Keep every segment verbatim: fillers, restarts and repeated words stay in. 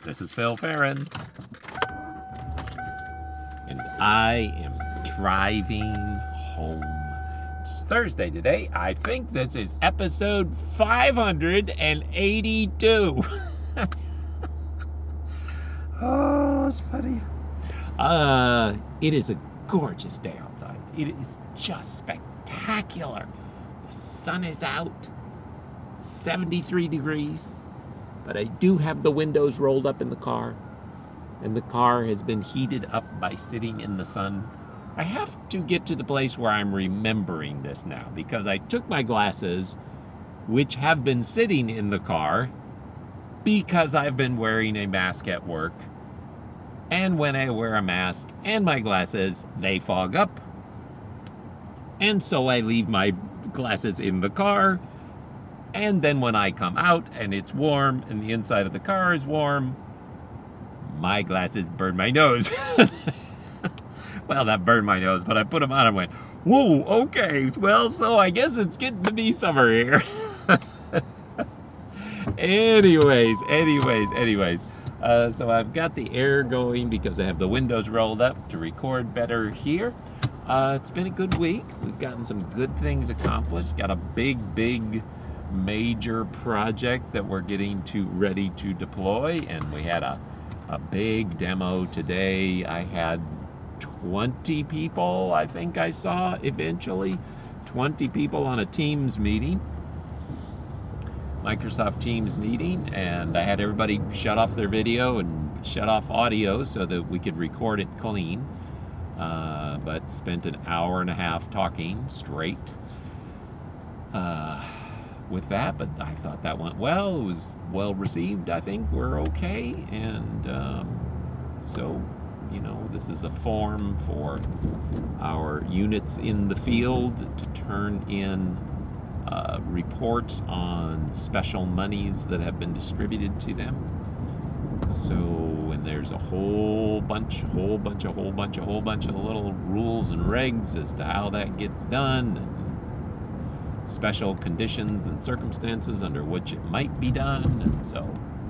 This is Phil Farron, and I am driving home. It's Thursday today. I think this is episode five hundred eighty-two. Oh, it's funny. Uh, it is a gorgeous day outside. It is just spectacular. The sun is out, seventy-three degrees. But I do have the windows rolled up in the car, and the car has been heated up by sitting in the sun. I have to get to the place where I'm remembering this now, because I took my glasses, which have been sitting in the car, because I've been wearing a mask at work. And when I wear a mask and my glasses, they fog up. And so I leave my glasses in the car. And then when I come out and it's warm and the inside of the car is warm, my glasses burn my nose. Well, that burned my nose, but I put them on and went, whoa, okay, well, so I guess it's getting to be summer here. anyways, anyways, anyways. Uh, so I've got the air going because I have the windows rolled up to record better here. Uh, it's been a good week. We've gotten some good things accomplished. Got a big, big... major project that we're getting to ready to deploy, and we had a, a big demo today. I had twenty people, I think I saw eventually, twenty people on a Teams meeting, Microsoft Teams meeting, and I had everybody shut off their video and shut off audio so that we could record it clean, uh, but spent an hour and a half talking straight. Uh, with that, but I thought that went well. It was well received. I think we're okay. And um, so, you know, this is a form for our units in the field to turn in uh, reports on special monies that have been distributed to them. So, and there's a whole bunch, whole bunch, a whole bunch, a whole bunch of little rules and regs as to how that gets done. Special conditions and circumstances under which it might be done, and so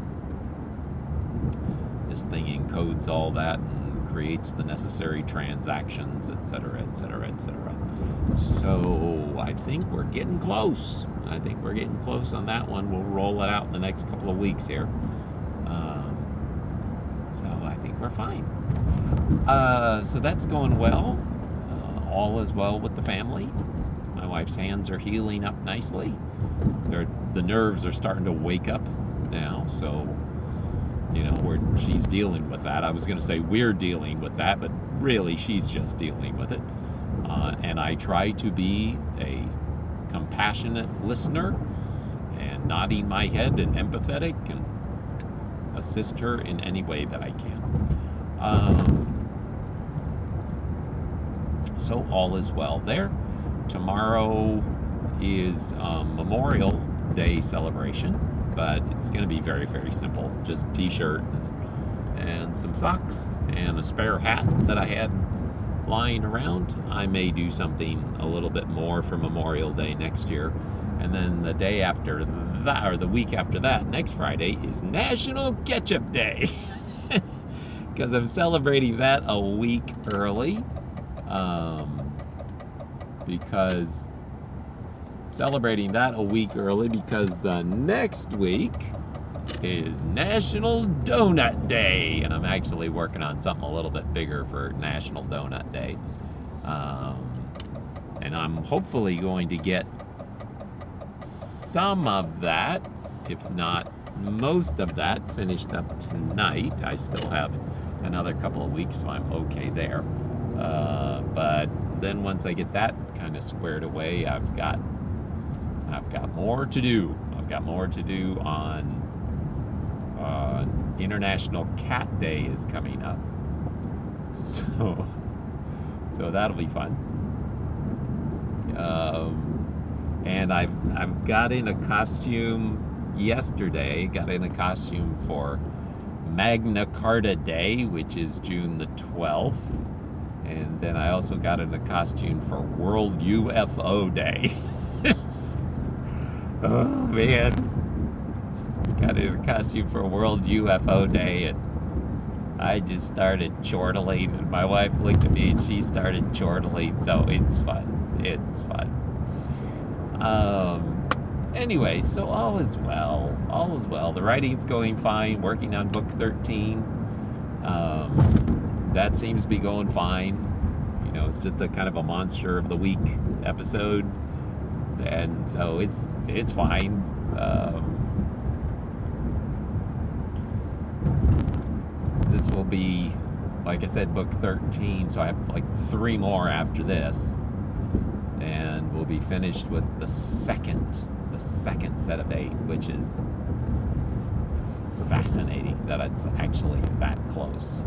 this thing encodes all that and creates the necessary transactions, etc., etc., et cetera. So I think we're getting close. I think we're getting close on that one. We'll roll it out in the next couple of weeks here. Um, so I think we're fine. Uh, so that's going well. Uh, all is well with the family. My wife's hands are healing up nicely. They're, the nerves are starting to wake up now, so, you know, we're, she's dealing with that. I was going to say we're dealing with that, but really she's just dealing with it. Uh, and I try to be a compassionate listener and nodding my head and empathetic and assist her in any way that I can. Um, so all is well there. Tomorrow is um, Memorial Day celebration, but it's going to be very, very simple. Just t-shirt and, and some socks and a spare hat that I had lying around. I may do something a little bit more for Memorial Day next year. And then the day after that, or the week after that, next Friday, is National Ketchup Day. Because I'm celebrating that a week early. Um... because celebrating that a week early because the next week is National Donut Day, and I'm actually working on something a little bit bigger for National Donut Day, um, and I'm hopefully going to get some of that, if not most of that, finished up tonight. I still have another couple of weeks, so I'm okay there, uh, but then once I get that kind of squared away, I've got I've got more to do. I've got more to do on uh, International Cat Day is coming up, so so that'll be fun. Um, and I've I've got in a costume yesterday. Got in a costume for Magna Carta Day, which is June the twelfth. And then I also got in a costume for World U F O Day. Oh, man. got in a costume for World U F O Day, and I just started chortling, and my wife looked at me and she started chortling, so it's fun. It's fun. Um, anyway, so all is well. All is well. The writing's going fine, working on book thirteen. Um, that seems to be going fine. You know, it's just a kind of a monster of the week episode. And so it's, it's fine. Um, This will be, like I said, book thirteen, so I have like three more after this. And we'll be finished with the second, the second set of eight, which is fascinating that it's actually that close.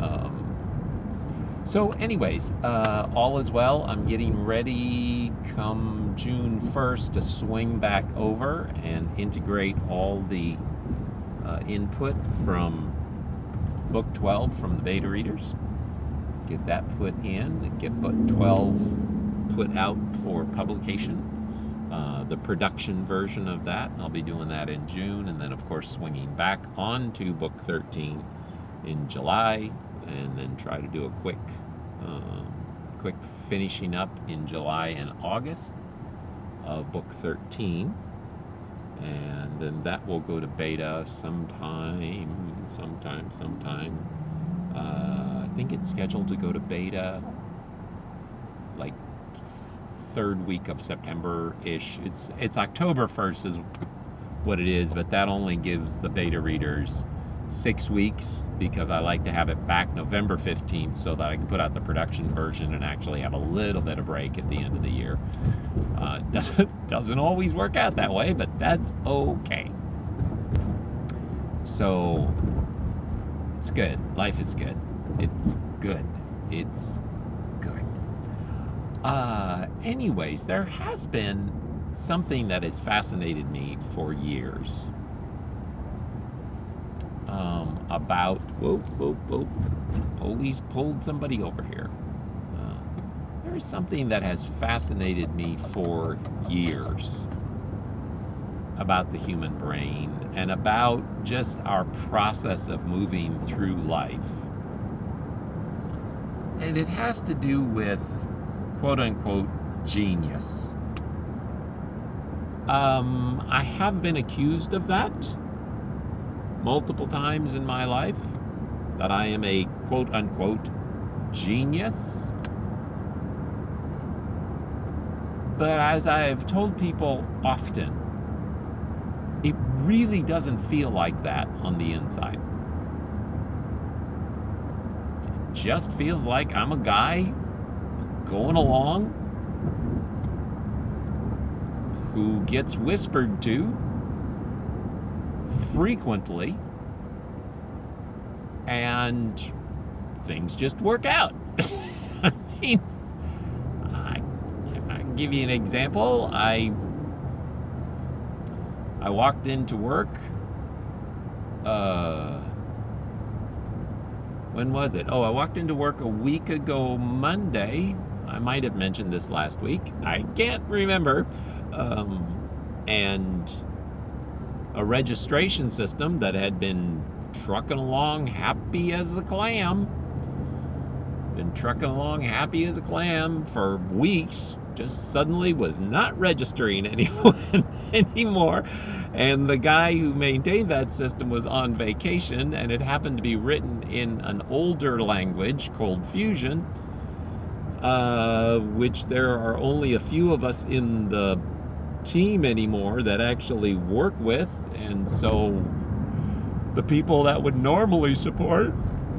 Um, so anyways, uh, all is well. I'm getting ready come June first to swing back over and integrate all the uh, input from book twelve from the beta readers. Get that put in and get book twelve put out for publication. Uh, the production version of that, I'll be doing that in June, and then of course swinging back on to book thirteen in July, and then try to do a quick uh, quick finishing up in July and August of book thirteen. And then that will go to beta sometime, sometime, sometime. Uh, I think it's scheduled to go to beta like third week of September-ish. It's it's October first is what it is, but that only gives the beta readers six weeks because I like to have it back November fifteenth so that I can put out the production version and actually have a little bit of break at the end of the year. Uh, doesn't doesn't always work out that way, but that's okay. So it's good. Life is good. It's good. It's good. Uh, anyways, there has been something that has fascinated me for years. Um, about, whoa, whoa, whoa, police pulled somebody over here. Uh, there is something that has fascinated me for years about the human brain and about just our process of moving through life. And it has to do with quote unquote genius. Um, I have been accused of that multiple times in my life, that I am a quote-unquote genius. But as I've told people often, it really doesn't feel like that on the inside. It just feels like I'm a guy going along who gets whispered to frequently, and things just work out. I mean, I, I can give you an example. I I walked into work. Uh, when was it? Oh, I walked into work a week ago Monday. I might have mentioned this last week. I can't remember. Um, and a registration system that had been trucking along happy as a clam, been trucking along happy as a clam for weeks, just suddenly was not registering anyone anymore. And the guy who maintained that system was on vacation, and it happened to be written in an older language called Fusion, uh, which there are only a few of us in the team anymore that actually work with, and so the people that would normally support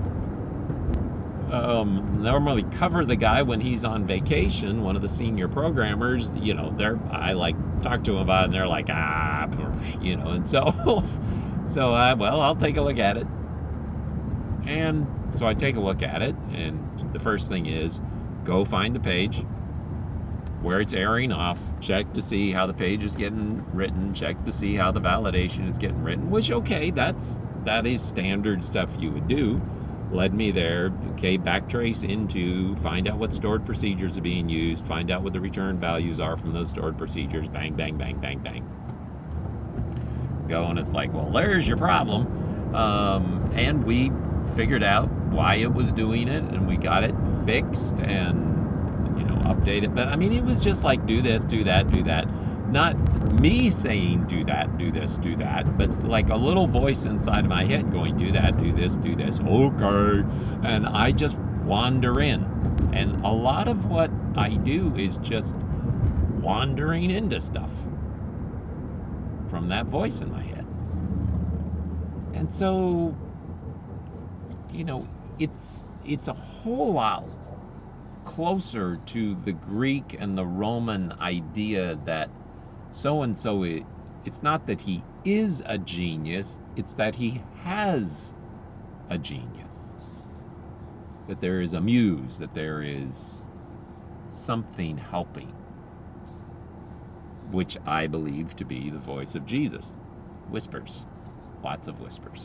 um, normally cover the guy when he's on vacation, one of the senior programmers, you know, they're I like talk to them about it, and they're like, ah, you know, and so so I well I'll take a look at it. And so I take a look at it, and the first thing is go find the page where it's airing off, check to see how the page is getting written, check to see how the validation is getting written, which, okay, that's that is standard stuff you would do. Led me there, okay, backtrace into, find out what stored procedures are being used, find out what the return values are from those stored procedures, bang, bang, bang, bang, bang. go, and it's like, well, there's your problem. Um, and we figured out why it was doing it, and we got it fixed and, you know, updated. But I mean, it was just like, do this, do that, do that. Not me saying do that, do this, do that, but like a little voice inside of my head going, do that, do this, do this. Okay. And I just wander in. And a lot of what I do is just wandering into stuff from that voice in my head. And so, you know, it's it's a whole lot closer to the Greek and the Roman idea that so-and-so, it, it's not that he is a genius, it's that he has a genius. That there is a muse, that there is something helping, which I believe to be the voice of Jesus. Whispers. Lots of whispers.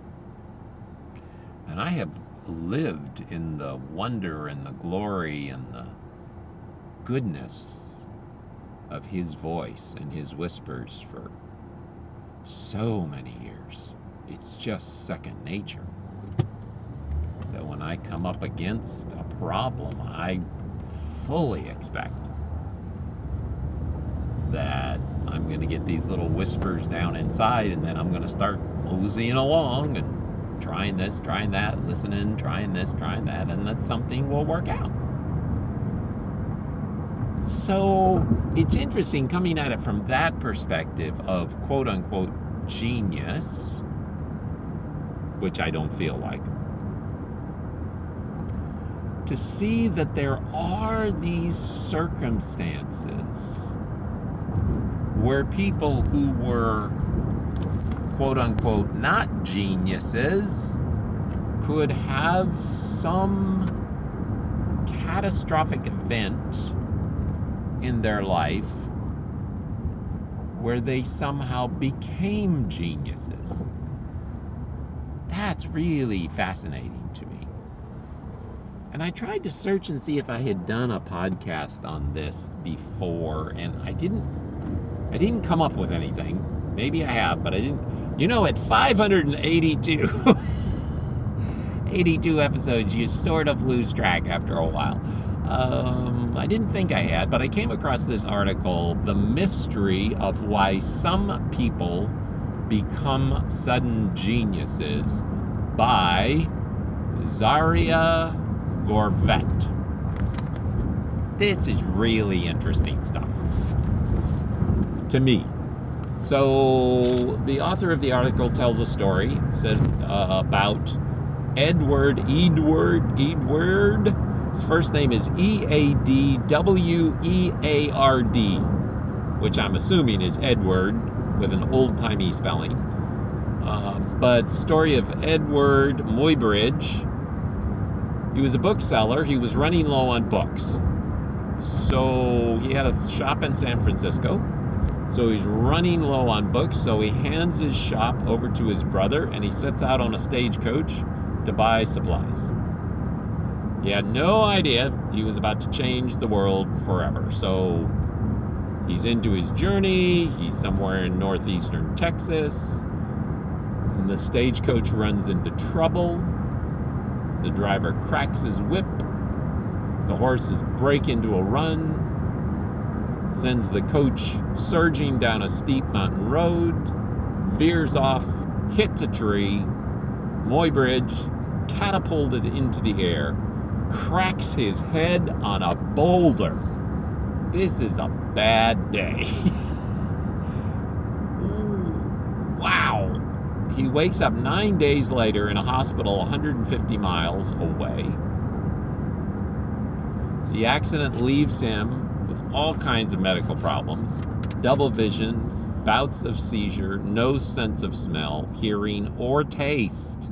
And I have lived in the wonder and the glory and the goodness of his voice and his whispers for so many years. It's just second nature. That when I come up against a problem, I fully expect that I'm going to get these little whispers down inside, and then I'm going to start moseying along and trying this, trying that, listening, trying this, trying that, and that something will work out. So it's interesting coming at it from that perspective of quote-unquote genius, which I don't feel like, to see that there are these circumstances where people who were quote-unquote not geniuses could have some catastrophic event in their life where they somehow became geniuses. That's really fascinating to me. And I tried to search and see if I had done a podcast on this before, and I didn't I didn't come up with anything. Maybe I have, but I didn't. You know, at five hundred eighty-two eighty-two episodes, you sort of lose track after a while. Um, I didn't think I had, but I came across this article, The Mystery of Why Some People Become Sudden Geniuses, by Zaria Gorvet. This is really interesting stuff to me. So the author of the article tells a story, said uh, about Edward, Edward, Edward. His first name is E A D W E A R D, which I'm assuming is Edward with an old-timey spelling. Uh, but story of Edward Muybridge. He was a bookseller. He was running low on books. So he had a shop in San Francisco. So he's running low on books. So he hands his shop over to his brother, and he sets out on a stagecoach to buy supplies. He had no idea he was about to change the world forever. So he's into his journey. He's somewhere in northeastern Texas. And the stagecoach runs into trouble. The driver cracks his whip. The horses break into a run. Sends the coach surging down a steep mountain road. Veers off. Hits a tree. Muybridge catapulted into the air. Cracks his head on a boulder. This is a bad day. Wow. He wakes up nine days later in a hospital one hundred fifty miles away. The accident leaves him with all kinds of medical problems. Double visions, bouts of seizure, no sense of smell, hearing, or taste.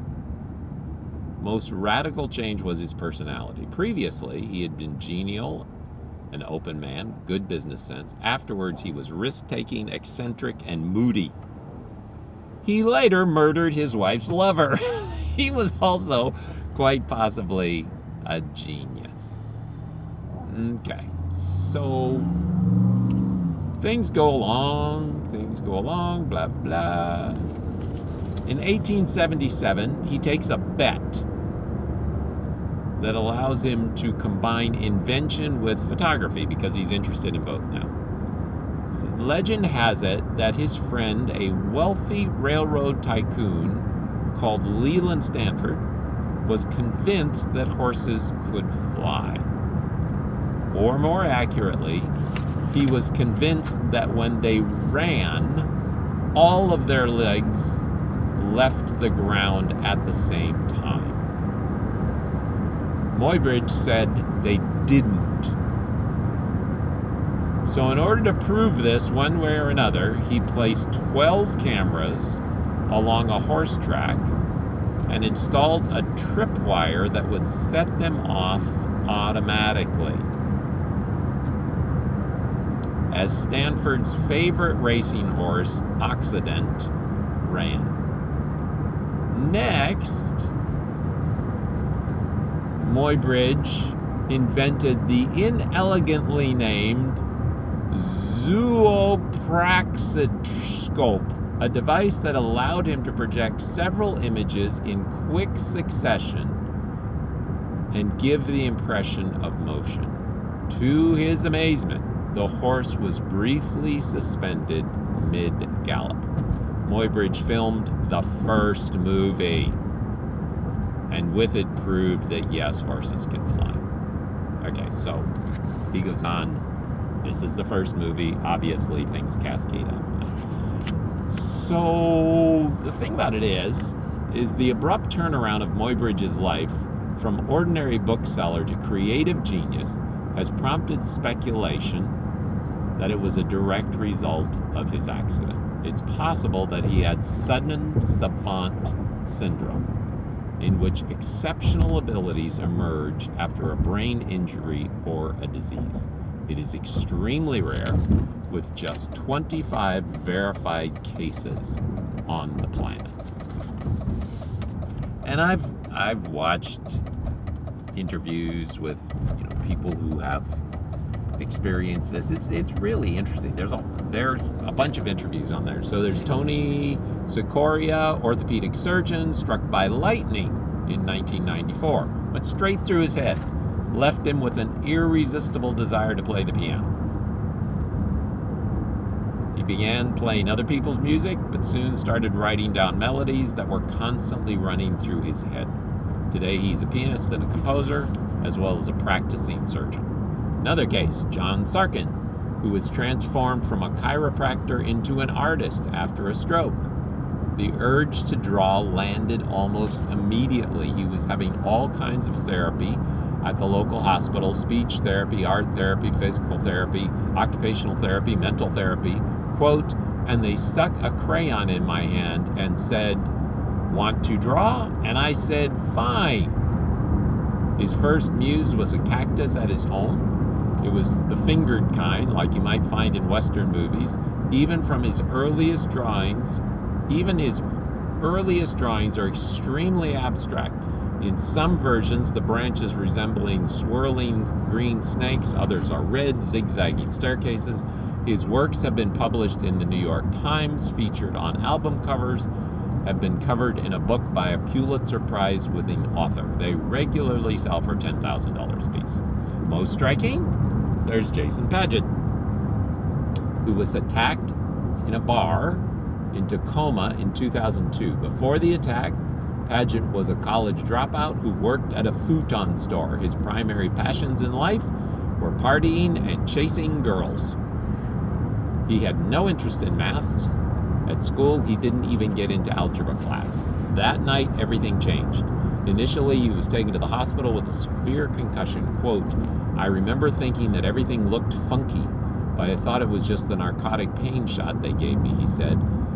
Most radical change was his personality. Previously, he had been genial, an open man, good business sense. Afterwards, he was risk-taking, eccentric, and moody. He later murdered his wife's lover. He was also quite possibly a genius. Okay, so things go along, things go along, blah, blah. In eighteen seventy-seven, he takes a bet that allows him to combine invention with photography because he's interested in both now. So legend has it that his friend, a wealthy railroad tycoon called Leland Stanford, was convinced that horses could fly. Or more accurately, he was convinced that when they ran, all of their legs left the ground at the same time. Muybridge said they didn't. So in order to prove this one way or another, he placed twelve cameras along a horse track and installed a tripwire that would set them off automatically. As Stanford's favorite racing horse, Occident, ran. Next, Muybridge invented the inelegantly named zoopraxiscope, a device that allowed him to project several images in quick succession and give the impression of motion. To his amazement, the horse was briefly suspended mid-gallop. Muybridge filmed the first movie, and with it proved that yes, horses can fly. Okay, so he goes on. This is the first movie. Obviously, things cascade out from that. So the thing about it is, is the abrupt turnaround of Muybridge's life from ordinary bookseller to creative genius has prompted speculation that it was a direct result of his accident. It's possible that he had sudden savant syndrome, in which exceptional abilities emerge after a brain injury or a disease. It is extremely rare, with just twenty-five verified cases on the planet. And I've I've watched interviews with, you know, people who have experienced this. It's it's really interesting. There's a there's a bunch of interviews on there. So there's Tony Sikoria, orthopedic surgeon, struck by lightning in nineteen ninety-four. Went straight through his head. Left him with an irresistible desire to play the piano. He began playing other people's music, but soon started writing down melodies that were constantly running through his head. Today he's a pianist and a composer, as well as a practicing surgeon. Another case, John Sarkin, who was transformed from a chiropractor into an artist after a stroke. The urge to draw landed almost immediately. He was having all kinds of therapy at the local hospital: speech therapy, art therapy, physical therapy, occupational therapy, mental therapy. Quote, and they stuck a crayon in my hand and said, "Want to draw?" And I said, "Fine." His first muse was a cactus at his home. It was the fingered kind, like you might find in Western movies. Even from his earliest drawings, even his earliest drawings are extremely abstract. In some versions, the branches resembling swirling green snakes. Others are red, zigzagging staircases. His works have been published in the New York Times, featured on album covers, have been covered in a book by a Pulitzer Prize-winning author. They regularly sell for ten thousand dollars a piece. Most striking, there's Jason Paget, who was attacked in a bar in Tacoma in two thousand two. Before the attack, Paget was a college dropout who worked at a futon store. His primary passions in life were partying and chasing girls. He had no interest in maths. At school, he didn't even get into algebra class. That night, everything changed. Initially, he was taken to the hospital with a severe concussion. Quote, I remember thinking that everything looked funky, but I thought it was just the narcotic pain shot they gave me, he said.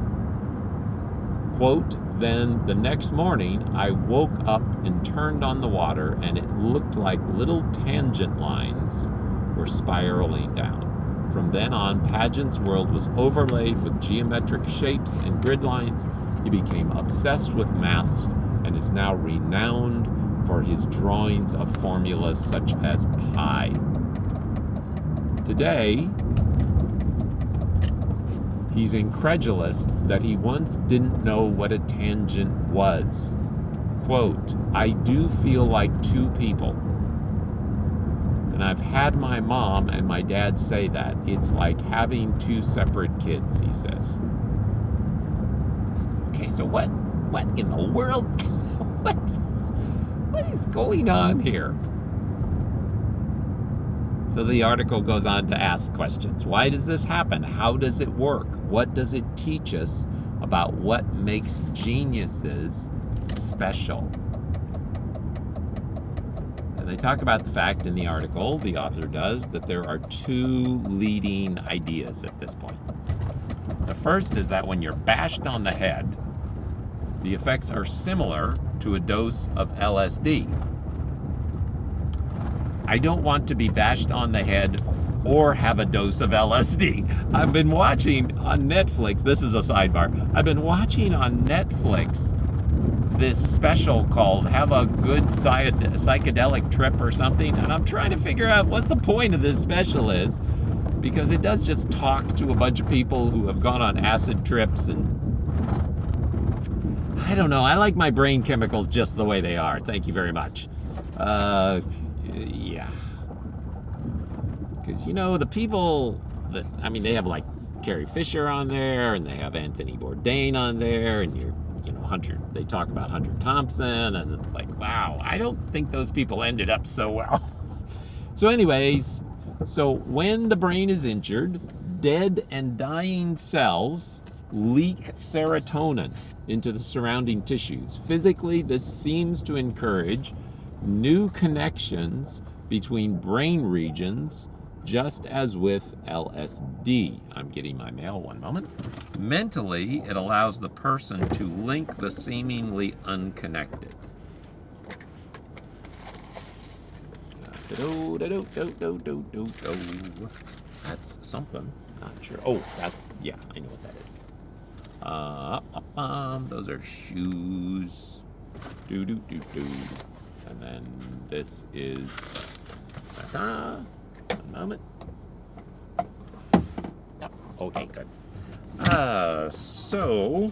Quote, then the next morning, I woke up and turned on the water, and it looked like little tangent lines were spiraling down. From then on, Paget's world was overlaid with geometric shapes and grid lines. He became obsessed with maths and is now renowned for his drawings of formulas such as pi. Today, He's incredulous that he once didn't know what a tangent was. Quote, I do feel like two people. And I've had my mom and my dad say that. It's like having two separate kids, he says. Okay, so what what in the world? what, what is going on here? So the article goes on to ask questions. Why does this happen? How does it work? What does it teach us about what makes geniuses special? And they talk about the fact in the article, the author does, that there are two leading ideas at this point. The first is that when you're bashed on the head, the effects are similar to a dose of L S D. I don't want to be bashed on the head or have a dose of L S D. I've been watching on Netflix, this is a sidebar, I've been watching on Netflix this special called Have a Good Psychedelic Trip or something, and I'm trying to figure out what the point of this special is, because it does just talk to a bunch of people who have gone on acid trips, and I don't know, I like my brain chemicals just the way they are. Thank you very much. Uh, yeah. Because, you know, the people that, I mean, they have like Carrie Fisher on there, and they have Anthony Bourdain on there, and you're, you know, Hunter, they talk about Hunter Thompson, and it's like, wow, I don't think those people ended up so well. So anyways, so when the brain is injured, dead and dying cells leak serotonin into the surrounding tissues. Physically, this seems to encourage new connections between brain regions, just as with L S D. I'm getting my mail, one moment. Mentally, it allows the person to link the seemingly unconnected. That's something. Not sure. Oh, that's, yeah, I know what that is. Uh, um, those are shoes. Do, do, do, do. And then this is, ta-da. One moment. Yep. Okay, good. Uh, so,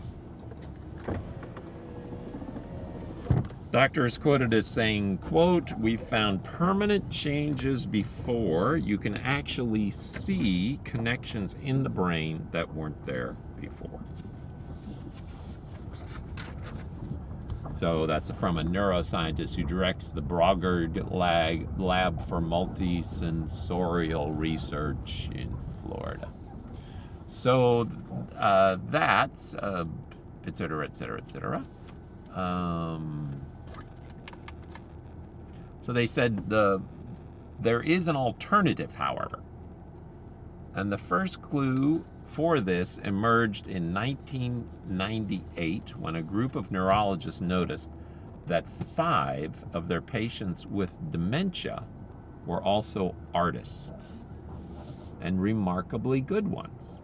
doctor is quoted as saying, quote, we found permanent changes before. You can actually see connections in the brain that weren't there before. So that's from a neuroscientist who directs the Brogard Lab for Multisensorial Research in Florida. So uh, that's, uh, et cetera, et cetera, et cetera. Um, so they said the there is an alternative, however. And the first clue for this emerged in nineteen ninety-eight when a group of neurologists noticed that five of their patients with dementia were also artists, and remarkably good ones.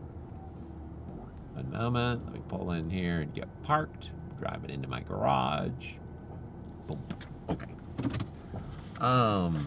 A moment, let me pull in here and get parked, drive it into my garage. Boom. Okay. Um...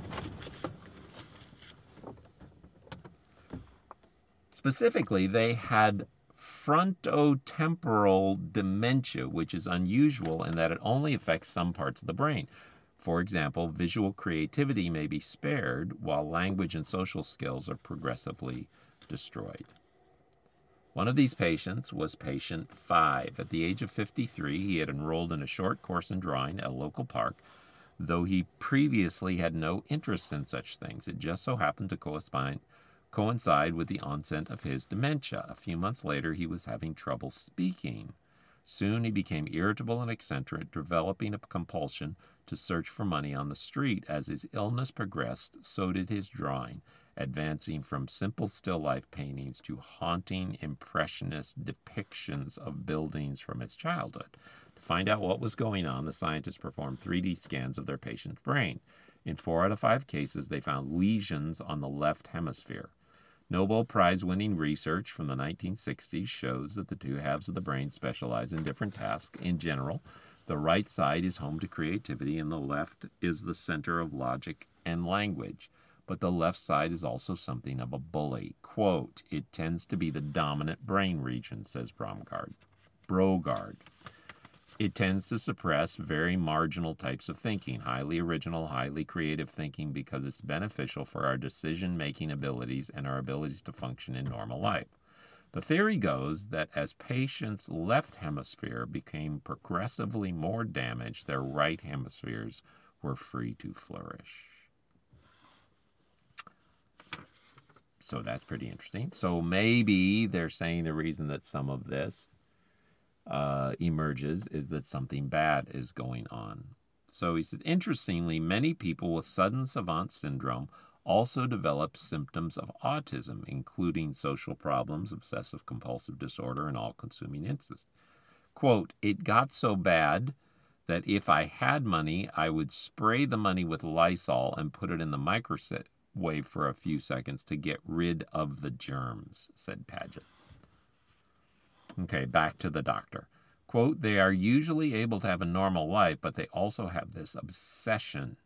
Specifically, they had frontotemporal dementia, which is unusual in that it only affects some parts of the brain. For example, visual creativity may be spared, while language and social skills are progressively destroyed. One of these patients was patient five. At the age of fifty-three, he had enrolled in a short course in drawing at a local park, though he previously had no interest in such things. It just so happened to correspond coincide with the onset of his dementia. A few months later, he was having trouble speaking. Soon he became irritable and eccentric, developing a compulsion to search for money on the street. As his illness progressed, so did his drawing, advancing from simple still life paintings to haunting impressionist depictions of buildings from his childhood. To find out what was going on, the scientists performed three D scans of their patient's brain. In four out of five cases, they found lesions on the left hemisphere. Nobel Prize-winning research from the nineteen sixties shows that the two halves of the brain specialize in different tasks. In general, the right side is home to creativity and the left is the center of logic and language. but the left side is also something of a bully. Quote, it tends to be the dominant brain region, says Bromgard. Brogard. It tends to suppress very marginal types of thinking, highly original, highly creative thinking, because it's beneficial for our decision-making abilities and our abilities to function in normal life. The theory goes that as patients' left hemisphere became progressively more damaged, their right hemispheres were free to flourish. So that's pretty interesting. So maybe they're saying the reason that some of this uh, emerges is that something bad is going on. So he said, interestingly, many people with sudden savant syndrome also develop symptoms of autism, including social problems, obsessive compulsive disorder, and all-consuming incest. Quote, it got so bad that if I had money, I would spray the money with Lysol and put it in the microwave for a few seconds to get rid of the germs, said Paget. Okay, back to the doctor. Quote, they are usually able to have a normal life, but they also have this obsession.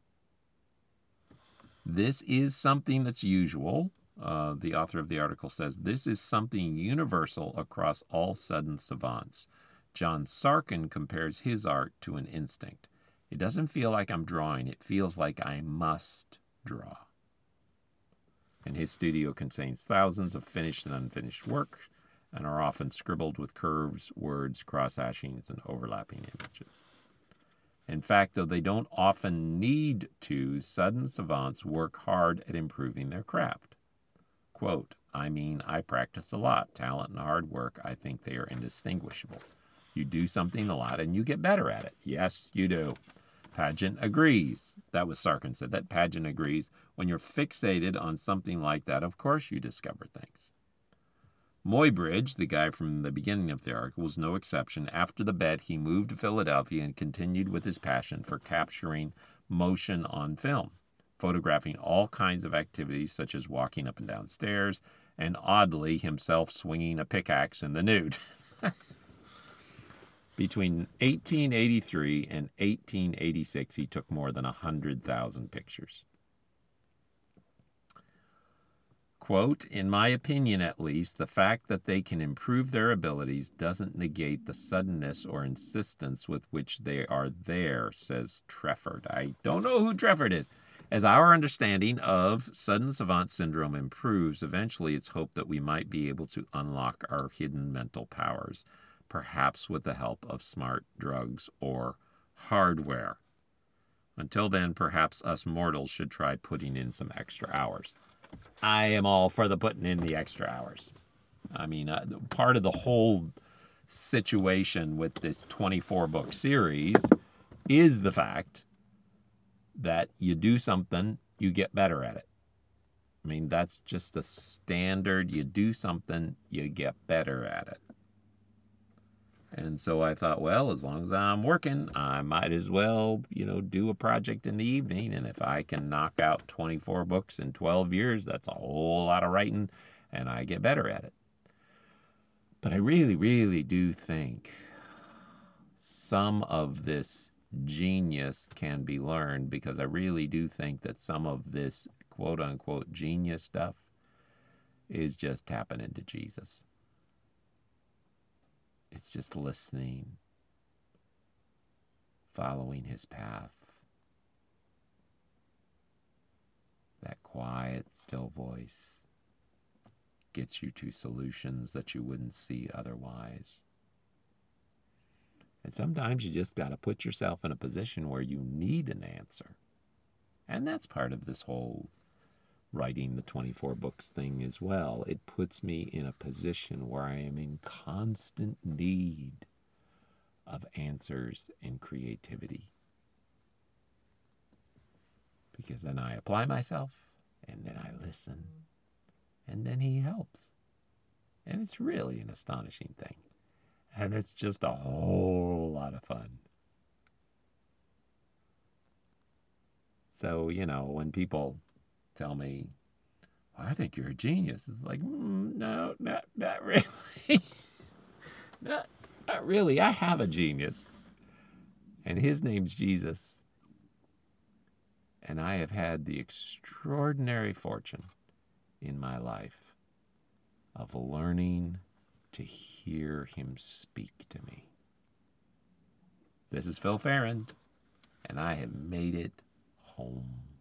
This is something that's usual. Uh, the author of the article says, this is something universal across all sudden savants. John Sarkin compares his art to an instinct. It doesn't feel like I'm drawing. It feels like I must draw. And his studio contains thousands of finished and unfinished work, and are often scribbled with curves, words, cross-hashings, and overlapping images. In fact, though they don't often need to, sudden savants work hard at improving their craft. Quote, I mean, I practice a lot. Talent and hard work, I think they are indistinguishable. You do something a lot and you get better at it. Yes, you do. Paget agrees. That was Sarkin said, that Paget agrees. When you're fixated on something like that, of course you discover things. Muybridge, the guy from the beginning of the article, was no exception. After the bet, he moved to Philadelphia and continued with his passion for capturing motion on film, photographing all kinds of activities such as walking up and down stairs, and oddly, himself swinging a pickaxe in the nude. Between eighteen eighty-three and eighteen eighty-six, he took more than one hundred thousand pictures. Quote, in my opinion at least, the fact that they can improve their abilities doesn't negate the suddenness or insistence with which they are there, says Trefford. I don't know who Trefford is. As our understanding of sudden savant syndrome improves, eventually it's hoped that we might be able to unlock our hidden mental powers, perhaps with the help of smart drugs or hardware. Until then, perhaps us mortals should try putting in some extra hours. I am all for the putting in the extra hours. I mean, uh, part of the whole situation with this twenty-four book series is the fact that you do something, you get better at it. I mean, that's just a standard. You do something, you get better at it. And so I thought, well, as long as I'm working, I might as well, you know, do a project in the evening. And if I can knock out twenty-four books in twelve years, that's a whole lot of writing, and I get better at it. But I really, really do think some of this genius can be learned, because I really do think that some of this quote-unquote genius stuff is just tapping into Jesus. It's just listening, following his path. That quiet, still voice gets you to solutions that you wouldn't see otherwise. And sometimes you just got to put yourself in a position where you need an answer. And that's part of this whole writing the twenty-four books thing as well. It puts me in a position where I am in constant need of answers and creativity. Because then I apply myself, and then I listen, and then he helps. And it's really an astonishing thing. And it's just a whole lot of fun. So, you know, when people tell me, well, I think you're a genius, it's like, mm, no, not, not really. not, not really. I have a genius. And his name's Jesus. And I have had the extraordinary fortune in my life of learning to hear him speak to me. This is Phil Farron, and I have made it home